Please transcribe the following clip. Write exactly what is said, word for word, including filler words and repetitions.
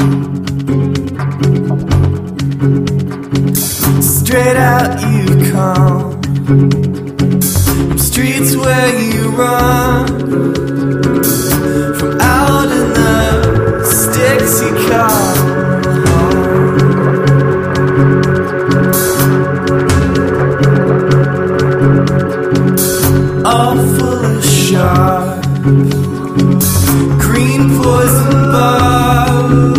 Straight out you come, from streets where you run, from out in the sticks you come home. All full of sharp green poison bars.